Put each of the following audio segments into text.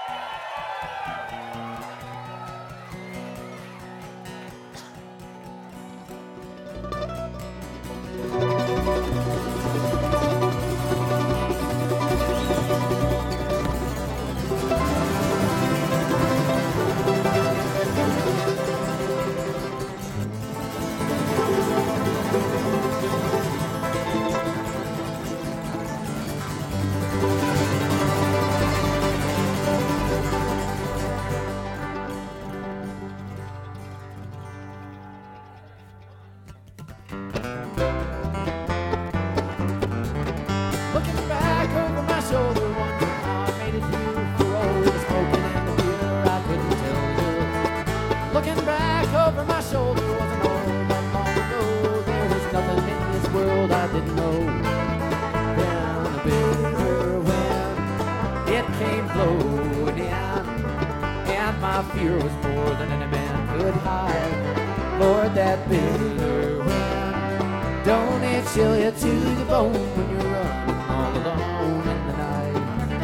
Looking back over my shoulder, wondering how I made it here for all the smoking and the beer I couldn't tell you. Looking back over my shoulder, wasn't all that long ago. There was nothing in this world I didn't know. Then a bitter wind, it came blowing in, and my fear was more than any man could hide. Lord, that bitter wind, don't it chill you to the bone when you're running all alone in the night?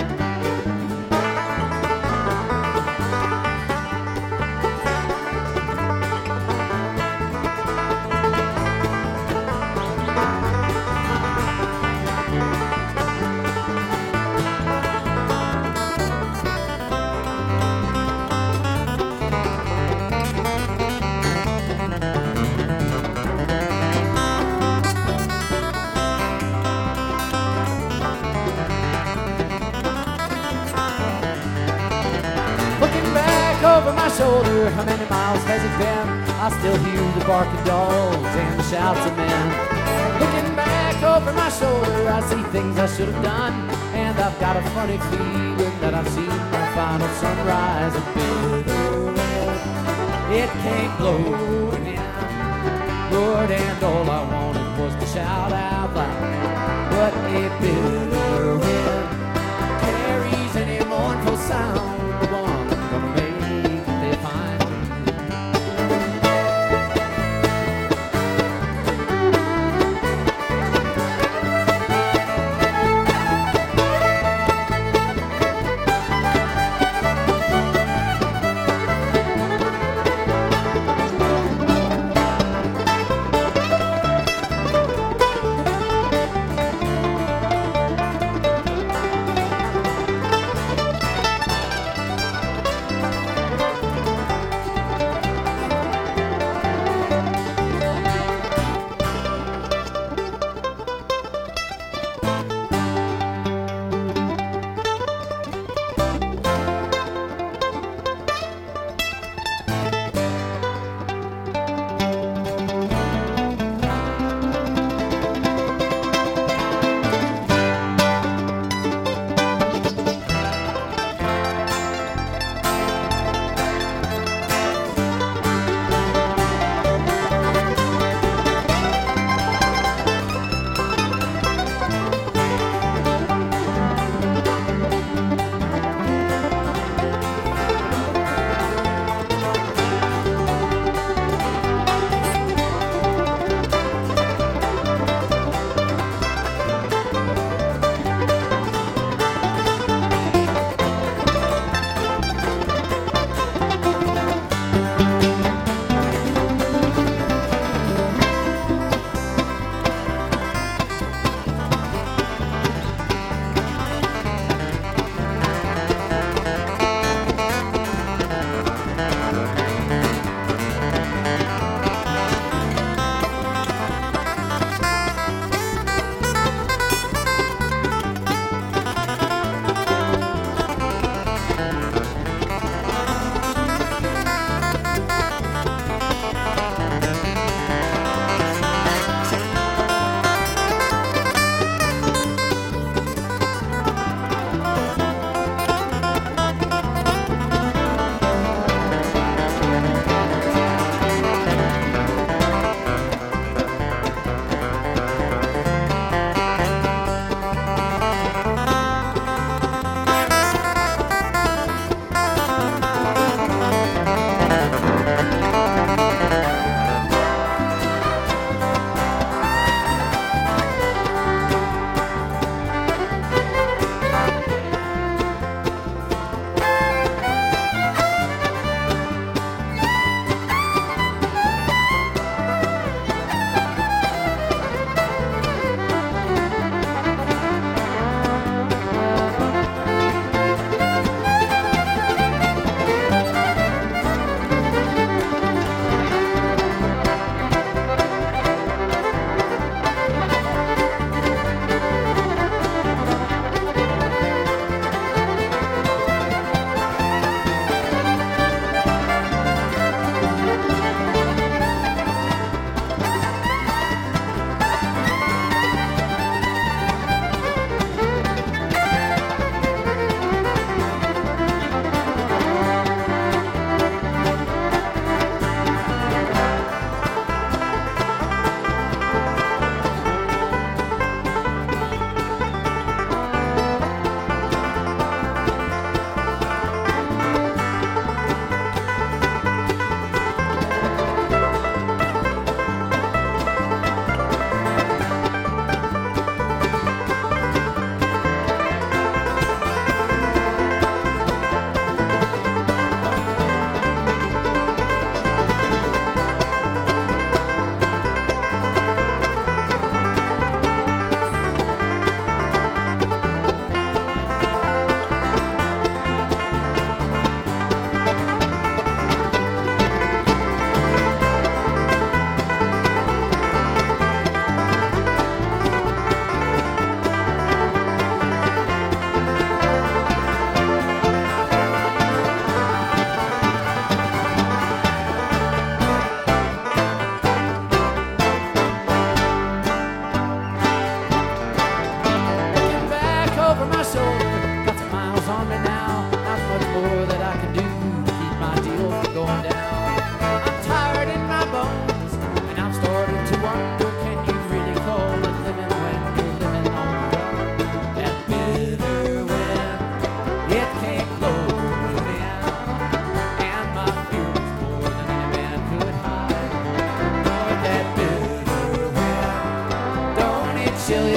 Over my shoulder, how many miles has it been? I still hear the barking dogs and the shouts of men. Looking back over my shoulder, I see things I should have done, and I've got a funny feeling that I've seen my final sunrise. And bitter wind, it came blowing in, Lord, and all I wanted was to shout out loud. But a bitter wind carries any mournful sound, the one gonna make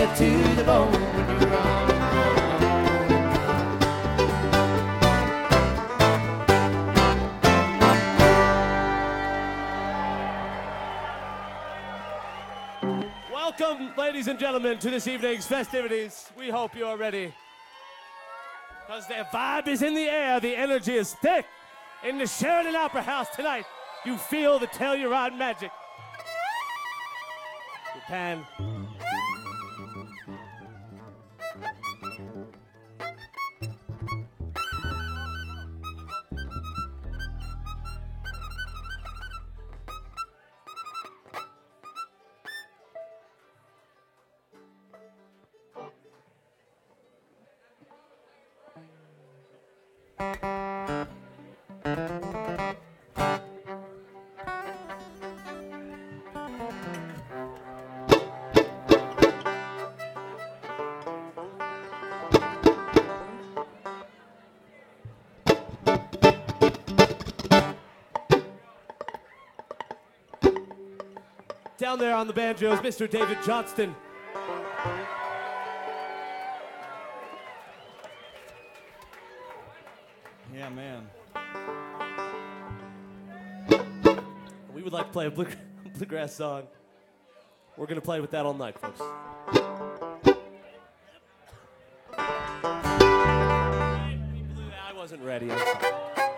to the bone when you're all alone. Welcome, ladies and gentlemen, to this evening's festivities. We hope you are ready. Because the vibe is in the air, the energy is thick. In the Sheridan Opera House tonight, you feel the Telluride magic. Japan. Down there on the banjos, Mr. David Johnston. Yeah, man. We would like to play a bluegrass song. We're going to play with that all night, folks. I wasn't ready. I'm sorry.